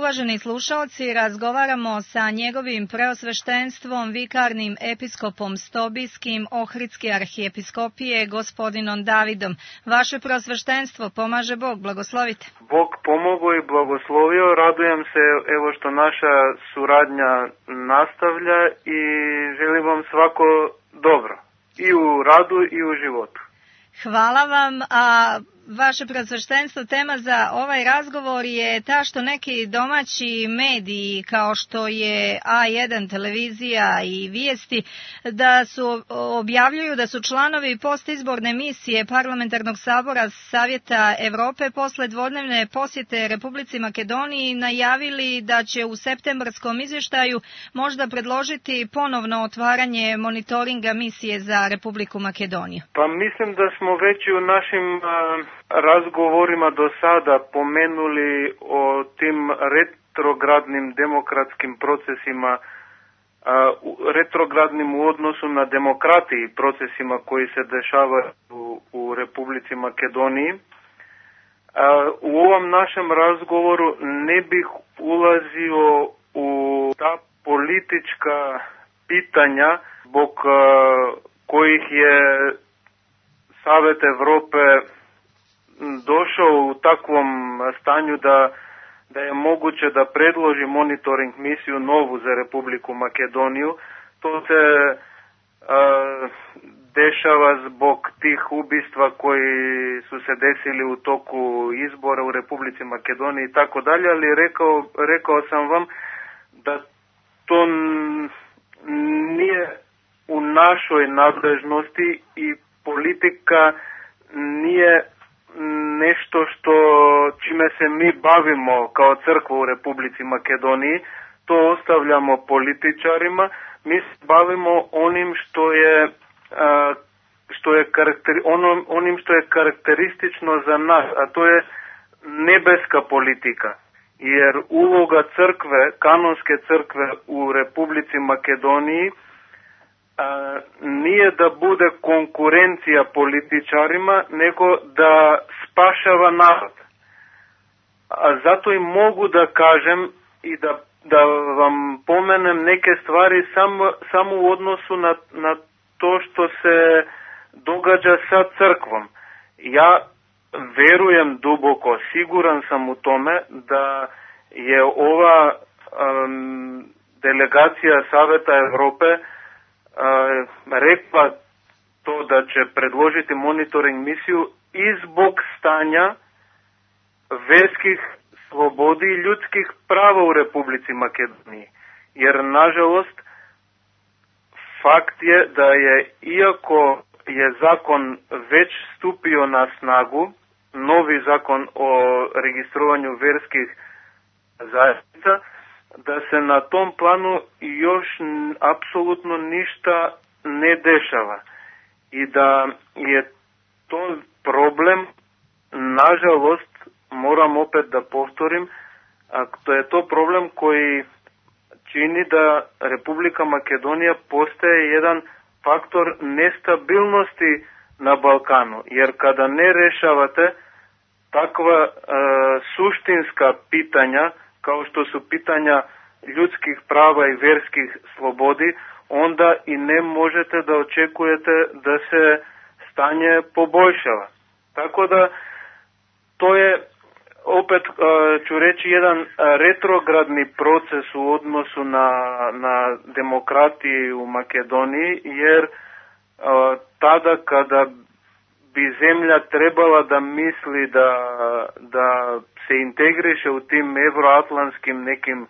uvaženi slušalci, razgovaramo sa njegovim preosveštenstvom, vikarnim episkopom Stobijskim Ohridske arhijepiskopije, gospodinom Davidom. Vaše preosveštenstvo, pomaže Bog, blagoslovite. Bog pomogao i blagoslovio, radujem se evo što naša suradnja nastavlja i želim vam svako dobro, i u radu i u životu. Hvala vam, a vaše preosveštenstvo, tema za ovaj razgovor je ta što neki domaći mediji kao što je A1 televizija i vijesti da su objavljuju da su članovi postizborne misije Parlamentarnog sabora Savjeta Europe posle dvodnevne posjete Republici Makedoniji najavili da će u septembarskom izvještaju možda predložiti ponovno otvaranje monitoringa misije za Republiku Makedoniju. Pa mislim da smo već u našim razgovorima do sada pomenuli o tim retrogradnim demokratskim procesima, retrogradnim u odnosu na demokratiji procesima koji se dešavaju u Republici Makedoniji. U ovom našem razgovoru ne bih ulazio u ta politička pitanja zbog kojih je Savet Evrope došao u takvom stanju da je moguće da predloži monitoring misiju novu za Republiku Makedoniju. To se dešava zbog tih ubistva koji su se desili u toku izbora u Republici Makedoniji i tako dalje, ali rekao sam vam da to nije u našoj nadležnosti i politika nije nešto čime se mi bavimo kao crkva u Republici Makedoniji. To ostavljamo političarima. Mi se bavimo onim što je karakteristično za nas, a to je nebeska politika. Jer uloga crkve, kanonske crkve u Republici Makedoniji nije da bude konkurencija političarima, nego da spašava narod. A zato i mogu da kažem i da vam pomenem neke stvari samo u odnosu na to što se događa sa crkvom. Ja verujem duboko, siguran sam u tome da je ova delegacija Saveta Evrope rekla to da će predložiti monitoring misiju i zbog stanja verskih slobodi i ljudskih prava u Republici Makedoniji. Jer, nažalost, fakt je da je, iako je zakon već stupio na snagu, novi zakon o registrovanju verskih zajednica, da se na tom planu još apsolutno ništa ne dešava i da je to problem, nažalost, moram opet da povtorim, to je to problem koji čini da Republika Makedonija postaje jedan faktor nestabilnosti na Balkanu, jer kada ne rešavate takva suštinska pitanja, kao što su pitanja ljudskih prava i verskih slobodi, onda i ne možete da očekujete da se stanje poboljšava. Tako da to je, opet ću reći, jedan retrogradni proces u odnosu na demokratiju u Makedoniji, jer tada kada bi zemlja trebala da misli da se integriše u tim evroatlantskim nekim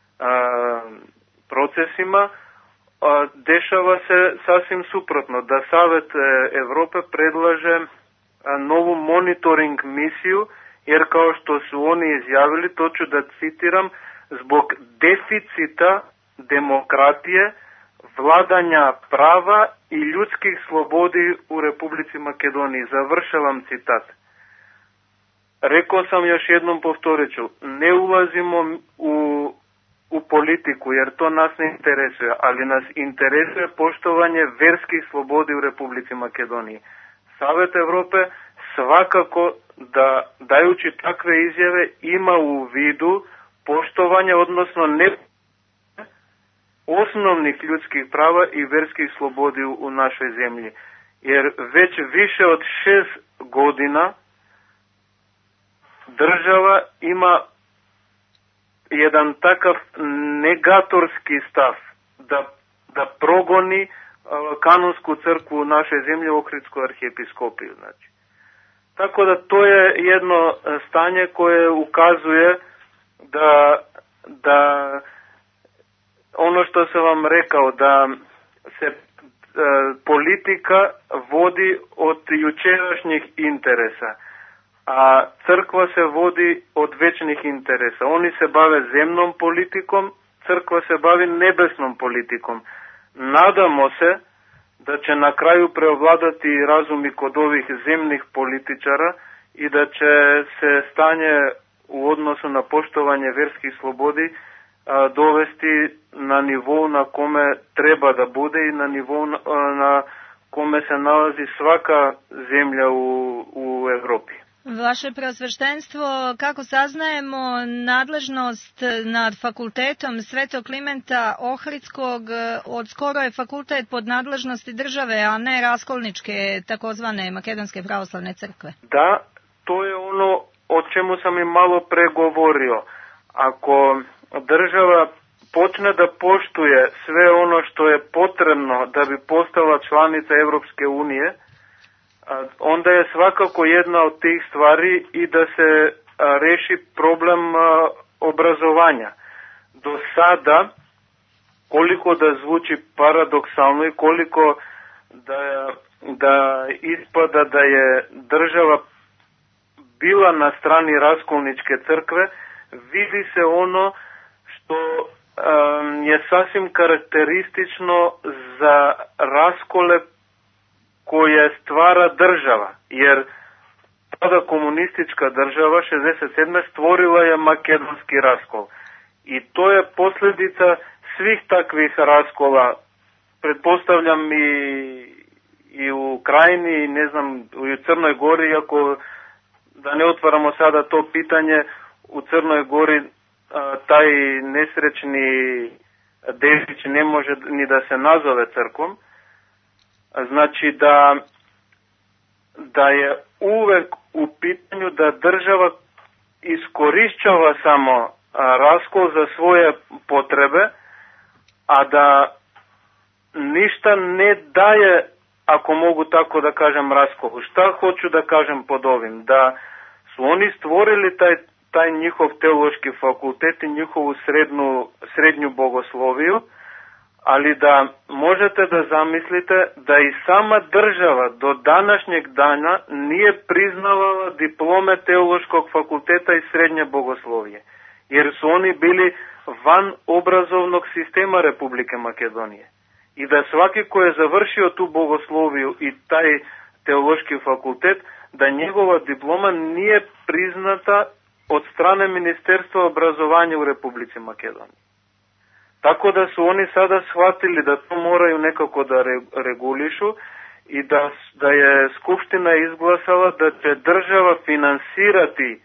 procesima, dešava se sasvim suprotno, da Savet Evrope predlaže novu monitoring misiju, jer kao što su oni izjavili, to ću da citiram, zbog deficita demokratije, vladanja prava i ljudskih slobodi u Republici Makedoniji. Završavam citat. Rekao sam, još jednom povtorit ću, ne ulazimo u politiku, jer to nas ne interesuje, ali nas interesuje poštovanje verskih slobodi u Republici Makedoniji. Savet Evrope svakako da, dajući takve izjave, ima u vidu poštovanje poštovanje, odnosno ne osnovnih ljudskih prava i verskih slobodi u našoj zemlji. Jer već više od 6 godina država ima jedan takav negatorski stav da progoni kanonsku crkvu u našoj zemlji, Ohridsku arhijepiskopiju. Znači. Tako da to je jedno stanje koje ukazuje da ono što sam vam rekao, da se politika vodi od jučerašnjih interesa, a crkva se vodi od večnih interesa. Oni se bave zemnom politikom, crkva se bavi nebesnom politikom. Nadamo se da će na kraju preovladati razum i kod ovih zemnih političara i da će se stanje u odnosu na poštovanje verskih slobodi dovesti na nivou na kome treba da bude i na nivou na kome se nalazi svaka zemlja u Evropi. Vaše preosveštenstvo, kako saznajemo, nadležnost nad fakultetom Svetog Klimenta Ohridskog od skoro je fakultet pod nadležnosti države, a ne raskolničke takozvane Makedonske pravoslavne crkve. Da, to je ono o čemu sam i malo pregovorio. Ako država počne da poštuje sve ono što je potrebno da bi postala članica Evropske unije, onda je svakako jedna od tih stvari i da se reši problem obrazovanja. Do sada, koliko da zvuči paradoksalno i koliko da ispada da je država bila na strani raskolničke crkve, vidi se ono što je sasvim karakteristično za raskole koje stvara država, jer tada komunistička država 67. stvorila je makedonski raskol. I to je posljedica svih takvih raskola, pretpostavljam i u Krajini, i ne znam, i u Crnoj Gori, iako da ne otvaramo sada to pitanje, u Crnoj Gori taj nesrećni Dežić ne može ni da se nazove crkvom. Znači da je uvek u pitanju da država iskorišćava samo raskol za svoje potrebe, a da ništa ne daje, ako mogu tako da kažem, raskolu. Šta hoću da kažem pod ovim? Da su oni stvorili taj njihov teološki fakultet i njihovu srednju bogosloviju, ali da možete da zamislite da i sama država do današnjeg dana nije priznavala diplome teološkog fakulteta i srednje bogoslovije, jer su oni bili van obrazovnog sistema Republike Makedonije. I da svaki ko je završio tu bogosloviju i taj teološki fakultet, da njegova diploma nije priznata od strane Ministarstva obrazovanja u Republici Makedoniji. Tako da su oni sada shvatili da to moraju nekako da regulišu i da je Skupština izglasala da će država finansirati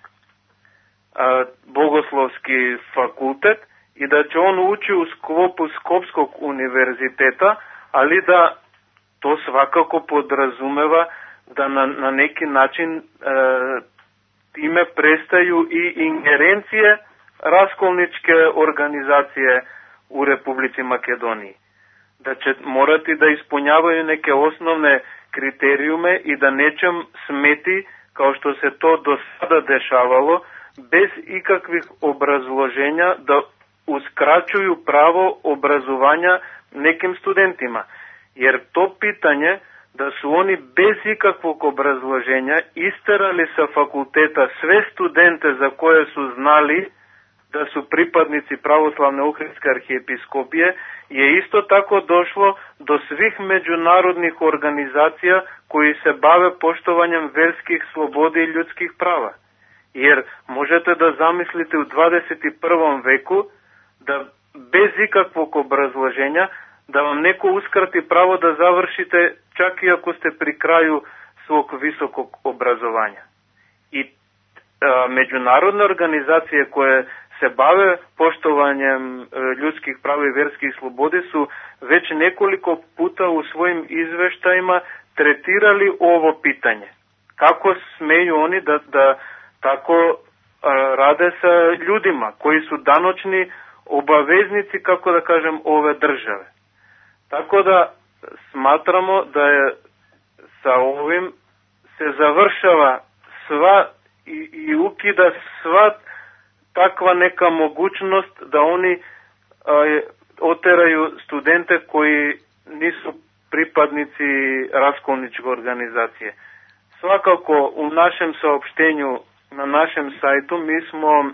bogoslovski fakultet i da će on ući u sklopu Skopskog univerziteta, ali da to svakako podrazumeva da na neki način time prestaju i ingerencije raskolničke organizacije u Republici Makedoniji. Da će morati da ispunjavaju neke osnovne kriterijume i da nećem smeti, kao što se to do sada dešavalo, bez ikakvih obrazloženja da uskraćuju pravo obrazovanja nekim studentima. Jer to pitanje da su oni bez ikakvog obrazloženja isterali sa fakulteta sve studente za koje su znali da su pripadnici pravoslavne Ohridske arhijepiskopije, je isto tako došlo do svih međunarodnih organizacija koji se bave poštovanjem verskih slobodi i ljudskih prava. Jer možete da zamislite u 21. veku da bez ikakvog obrazloženja da vam neko uskrati pravo da završite čak i ako ste pri kraju svog visokog obrazovanja. I međunarodne organizacije koje se bave poštovanjem ljudskih prava i verskih slobode su već nekoliko puta u svojim izveštajima tretirali ovo pitanje. Kako smeju oni da tako rade sa ljudima koji su danoćni obaveznici, kako da kažem, ove države. Tako da smatramo da je sa ovim se završava sva i ukida sva takva neka mogućnost da oni oteraju studente koji nisu pripadnici raskolničke organizacije. Svakako u našem saopštenju na našem sajtu mi smo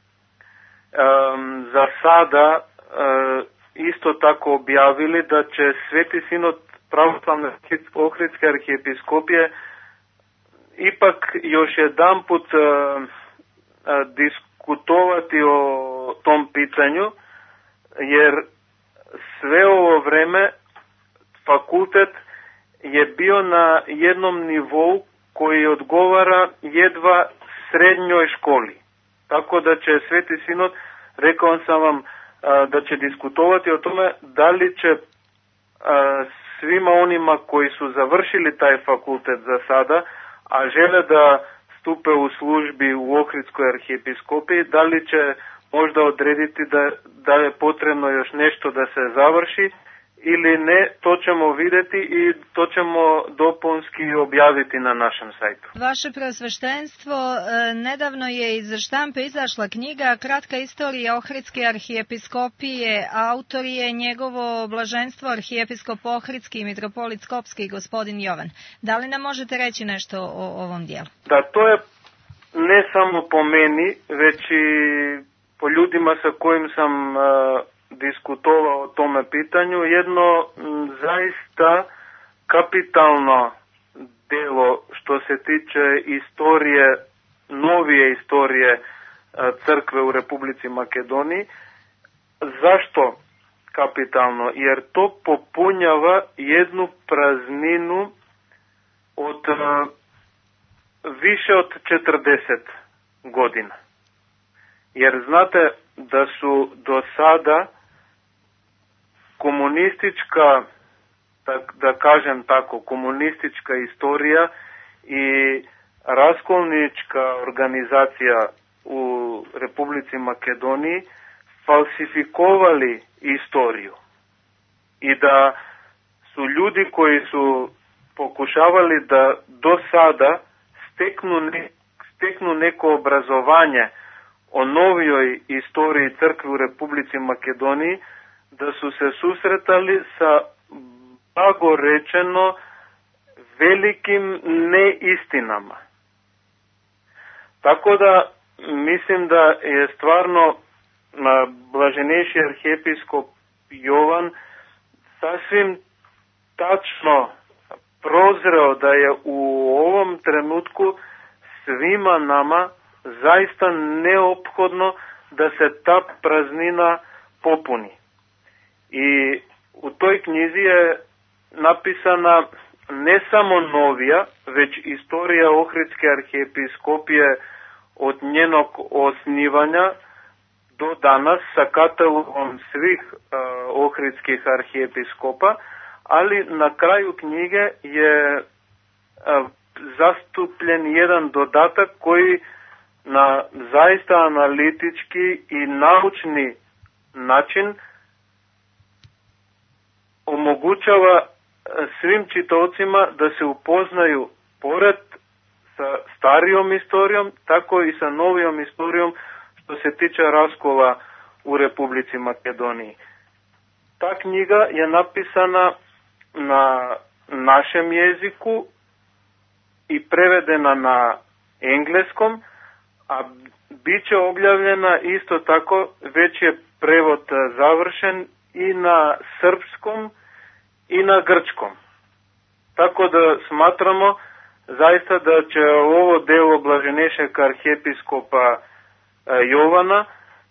za sada isto tako objavili da će Sveti sinod Pravoslavne Ohridske arhijepiskopije ipak još jedan put diskutovati o tom pitanju, jer sve ovo vreme fakultet je bio na jednom nivou koji odgovara jedva srednjoj školi. Tako da će Sveti sinod, rekao sam vam, da će diskutovati o tome da li će svima onima koji su završili taj fakultet za sada, a žele da stupe u službi u Ohridskoj arhijepiskopiji, da li će možda odrediti da je potrebno još nešto da se završi ili ne, to ćemo vidjeti i to ćemo dopunski objaviti na našem sajtu. Vaše preosveštenstvo, nedavno je iz štampe izašla knjiga Kratka istorija Ohridske arhijepiskopije. Autor je njegovo blaženstvo arhijepiskop Ohridski i mitropolit Skopski gospodin Jovan. Da li nam možete reći nešto o ovom dijelu? Da, to je ne samo po meni, već i po ljudima sa kojim sam diskutovao o tome pitanju, jedno zaista kapitalno delo što se tiče istorije, novije istorije crkve u Republici Makedoniji. Zašto kapitalno? Jer to popunjava jednu prazninu od više od 40 godina. Jer znate da su do sada komunistička, da kažem tako, komunistička istorija i raskolnička organizacija u Republici Makedoniji falsifikovali istoriju i da su ljudi koji su pokušavali da do sada steknu neko obrazovanje o novijoj istoriji crkve u Republici Makedoniji, da su se susretali sa, blago rečeno, velikim neistinama. Tako da mislim da je stvarno blaženejši arhijepiskop Jovan sasvim tačno prozreo da je u ovom trenutku svima nama zaista neophodno da se ta praznina popuni. I u toj knjizi je napisana ne samo novija, već istorija Ohridske arhijepiskopije od njenog osnivanja do danas sa katalogom svih ohridskih arhijepiskopa, ali na kraju knjige je zastupljen jedan dodatak koji na zaista analitički i naučni način omogućava svim čitaocima da se upoznaju pored sa starijom istorijom, tako i sa novijom istorijom što se tiče raskola u Republici Makedoniji. Ta knjiga je napisana na našem jeziku i prevedena na engleskom, a bit će objavljena isto tako, već je prevod završen i na srpskom i na grčkom. Tako da smatramo zaista da će ovo delo blaženejšeg arhijepiskopa Jovana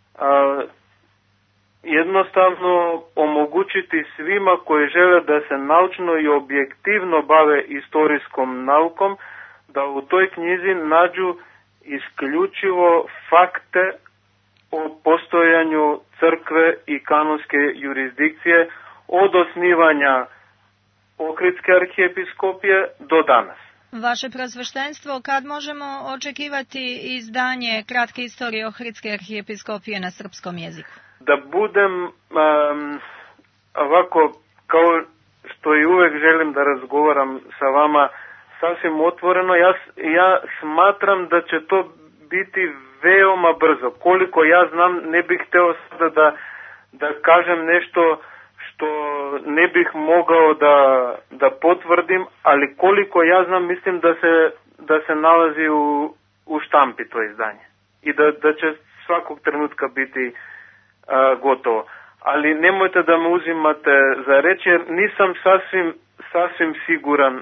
jednostavno omogućiti svima koji žele da se naučno i objektivno bave istorijskom naukom, da u toj knjizi nađu isključivo fakte o postojanju crkve i kanonske jurisdikcije od osnivanja Ohridske arhijepiskopije do danas. Vaše preosveštenstvo, kad možemo očekivati izdanje kratke istorije Ohridske arhijepiskopije na srpskom jeziku? Da budem ovako, kao što i uvek želim da razgovaram sa vama sasvim otvoreno, ja smatram da će to biti veoma brzo. Koliko ja znam, ne bih hteo sada da kažem nešto što ne bih mogao da potvrdim, ali koliko ja znam, mislim da se nalazi u štampi to izdanje i da će svakog trenutka biti gotovo. Ali nemojte da me uzimate za reč, jer nisam sasvim siguran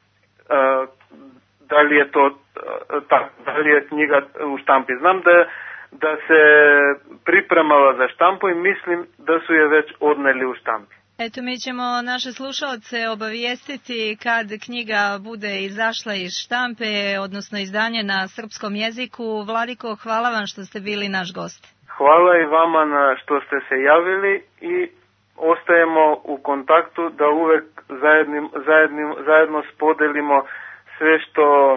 da li je to tako, da li je knjiga u štampi. Znam da se pripremala za štampu i mislim da su je već odneli u štampi. Eto, mi ćemo naše slušalce obavijestiti kad knjiga bude izašla iz štampe, odnosno izdanje na srpskom jeziku. Vladiko, hvala vam što ste bili naš gost. Hvala i vama na što ste se javili i ostajemo u kontaktu da uvek zajedno spodelimo sve što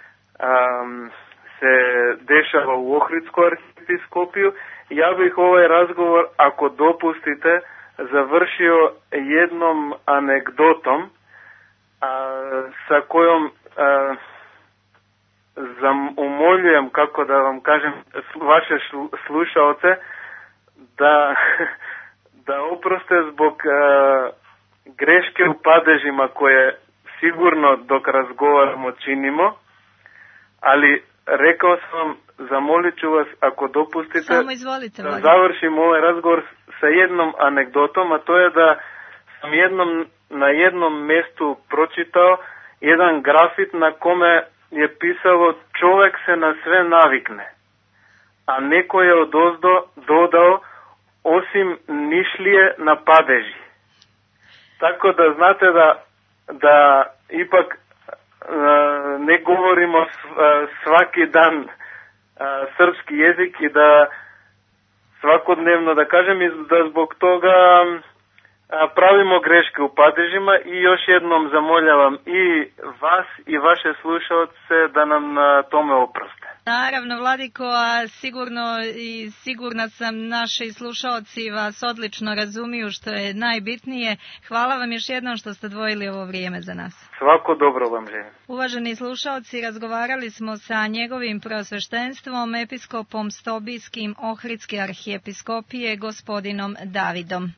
se dešava u Ohridsku arhijepiskopiju. Ja bih ovaj razgovor, ako dopustite, završio jednom anegdotom sa kojom umoljujem, kako da vam kažem, vaše slušaoce da oproste zbog greške u padežima koje sigurno dok razgovaramo činimo, ali rekao sam vam, zamolit ću vas, ako dopustite, da završim ovaj razgovor sa jednom anegdotom, a to je da sam na jednom mjestu pročitao jedan grafit na kome je pisalo čovjek se na sve navikne, a neko je odozdo dodao osim nišlije na padeži. Tako da znate da ipak ne govorimo svaki dan srpski jezik i da svakodnevno, da kažem, i da zbog toga pravimo greške u padežima i još jednom zamoljavam i vas i vaše slušalce da nam na tome oproste. Naravno, Vladiko, a sigurna sam naši slušalci vas odlično razumiju, što je najbitnije. Hvala vam još jednom što ste odvojili ovo vrijeme za nas. Svako dobro vam želim. Uvaženi slušalci, razgovarali smo sa njegovim preosveštenstvom, episkopom Stobijskim Ohridske arhijepiskopije, gospodinom Davidom.